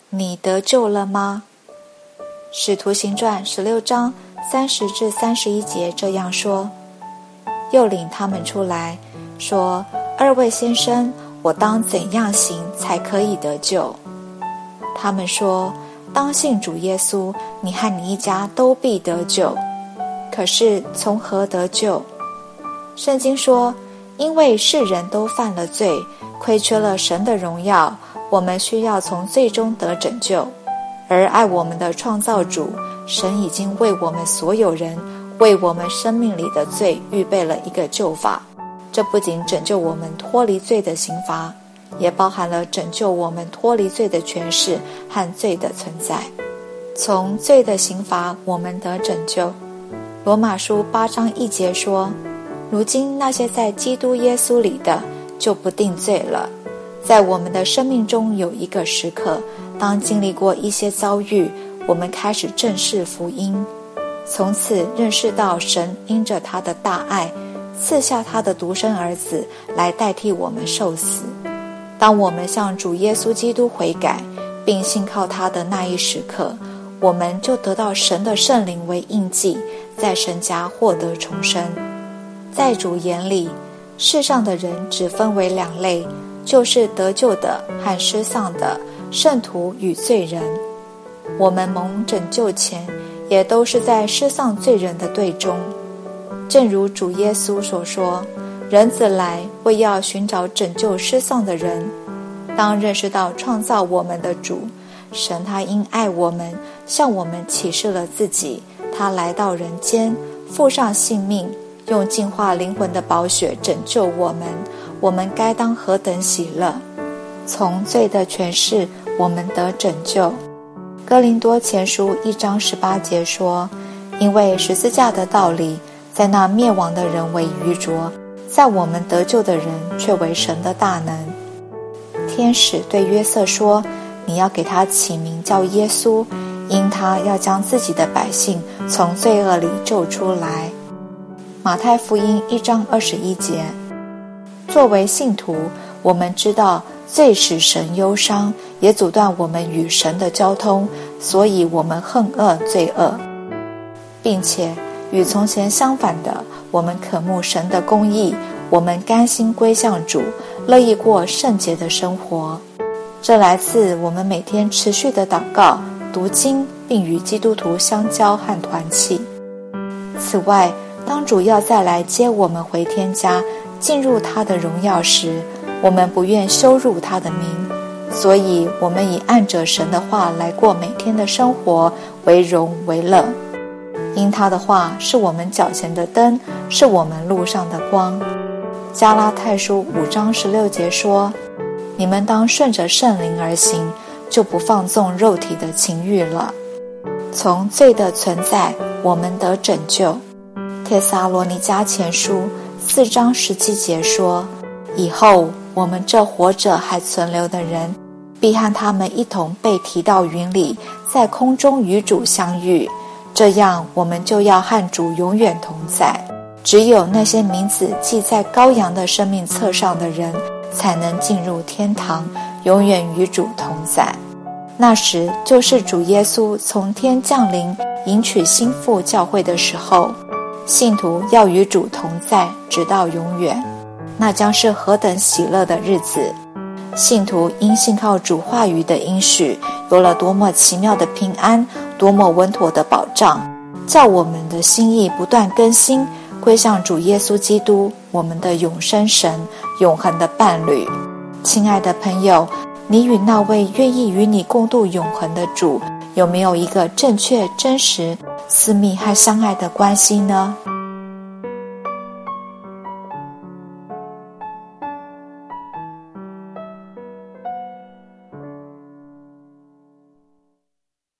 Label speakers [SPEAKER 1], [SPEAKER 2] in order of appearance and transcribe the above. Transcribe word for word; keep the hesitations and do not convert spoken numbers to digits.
[SPEAKER 1] 你得救了吗？使徒行传十六章三十至三十一节这样说，又领他们出来，说，二位先生，我当怎样行才可以得救？他们说，当信主耶稣，你和你一家都必得救。可是从何得救？圣经说，因为世人都犯了罪，亏缺了神的荣耀，我们需要从罪中得拯救。而爱我们的创造主，神已经为我们所有人，为我们生命里的罪预备了一个救法。这不仅拯救我们脱离罪的刑罚，也包含了拯救我们脱离罪的权势和罪的存在。从罪的刑罚我们得拯救。罗马书八章一节说，如今那些在基督耶稣里的，就不定罪了。在我们的生命中有一个时刻，当经历过一些遭遇，我们开始正视福音，从此认识到神因着他的大爱，赐下他的独生儿子来代替我们受死。当我们向主耶稣基督悔改，并信靠他的那一时刻，我们就得到神的圣灵为印记，在神家获得重生。在主眼里，世上的人只分为两类，就是得救的和失丧的，圣徒与罪人。我们蒙拯救前，也都是在失丧罪人的队中。正如主耶稣所说，人子来为要寻找拯救失丧的人。当认识到创造我们的主，神他因爱我们，向我们启示了自己，他来到人间，付上性命，用净化灵魂的宝血拯救我们，我们该当何等喜乐！从罪的权势，我们得拯救。哥林多前书一章十八节说，因为十字架的道理，在那灭亡的人为愚拙，在我们得救的人却为神的大能。天使对约瑟说，你要给他起名叫耶稣，因他要将自己的百姓从罪恶里救出来。马太福音一章二十一节，作为信徒，我们知道罪使神忧伤，也阻断我们与神的交通，所以我们恨恶罪恶，并且与从前相反的，我们渴慕神的公义，我们甘心归向主，乐意过圣洁的生活。这来自我们每天持续的祷告、读经，并与基督徒相交和团契。此外，当主要再来接我们回天家，进入他的荣耀时，我们不愿羞辱他的名，所以我们以按着神的话来过每天的生活，为荣为乐。因他的话是我们脚前的灯，是我们路上的光。加拉太书五章十六节说，你们当顺着圣灵而行，就不放纵肉体的情欲了。从罪的存在，我们得拯救。帖撒罗尼迦前书四章十七节说，以后我们这活着还存留的人，必和他们一同被提到云里，在空中与主相遇，这样我们就要和主永远同在。只有那些名字记在羔羊的生命册上的人，才能进入天堂，永远与主同在。那时就是主耶稣从天降临，迎娶新妇教会的时候，信徒要与主同在，直到永远。那将是何等喜乐的日子！信徒因信靠主话语的应许，有了多么奇妙的平安，多么稳妥的保障，叫我们的心意不断更新，归向主耶稣基督，我们的永生神，永恒的伴侣。亲爱的朋友，你与那位愿意与你共度永恒的主，有没有一个正确、真实、私密和相爱的关系呢？